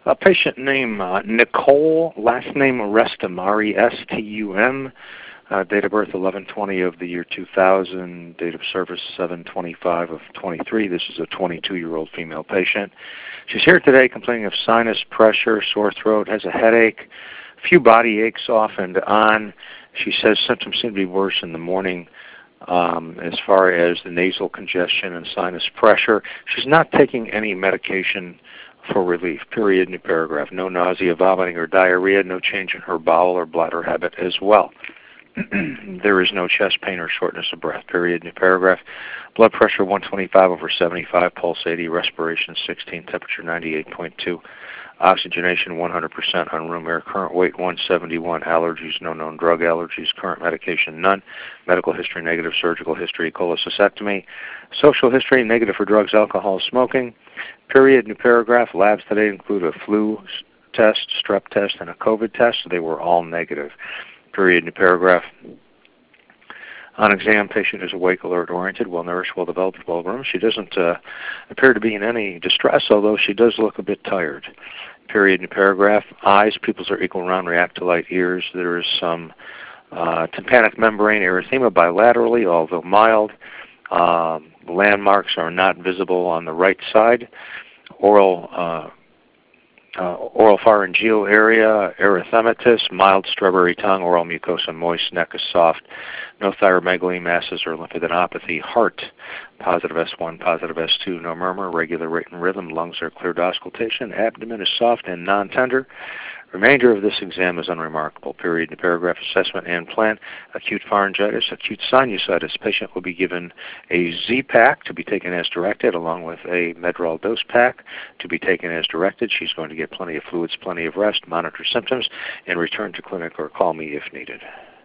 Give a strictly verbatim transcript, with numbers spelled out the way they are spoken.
A patient named uh, Nicole, last name Restum, R E S T U M, uh, date of birth eleven twenty of the year two thousand, date of service seven twenty-five of twenty-three. This is a twenty-two-year-old female patient. She's here today complaining of sinus pressure, sore throat, has a headache, a few body aches off and on. She says symptoms seem to be worse in the morning um, as far as the nasal congestion and sinus pressure. She's not taking any medication for relief, period, new paragraph. No nausea, vomiting, or diarrhea, no change in her bowel or bladder habit as well. There is no chest pain or shortness of breath, period, new paragraph. Blood pressure one twenty-five over seventy-five, pulse eighty, respiration sixteen, temperature ninety-eight point two, oxygenation one hundred percent on room air, current weight one seventy-one, allergies, no known drug allergies, current medication none, medical history negative, surgical history cholecystectomy, social history negative for drugs, alcohol, smoking, period, new paragraph. Labs today include a flu test, strep test, and a COVID test. They were all negative, period, new paragraph. On exam, patient is awake, alert, oriented, well-nourished, well-developed, well-groomed. She doesn't uh, appear to be in any distress, although she does look a bit tired. Period, new paragraph. Eyes, pupils are equal, round, react to light. Ears, there is some uh, tympanic membrane erythema bilaterally, although mild. Um, landmarks are not visible on the right side. Oral uh, Uh, oral pharyngeal area, erythematous, mild strawberry tongue, oral mucosa moist, neck is soft, no thyromegaly, masses or lymphadenopathy, heart, positive S one, positive S two, no murmur, regular rate and rhythm, lungs are clear to auscultation, abdomen is soft and non-tender. Remainder of this exam is unremarkable. Period. The paragraph assessment and plan. Acute pharyngitis, acute sinusitis. Patient will be given a Z-Pack to be taken as directed, along with a Medrol dose pack to be taken as directed. She's going to get plenty of fluids, plenty of rest, monitor symptoms, and return to clinic or call me if needed.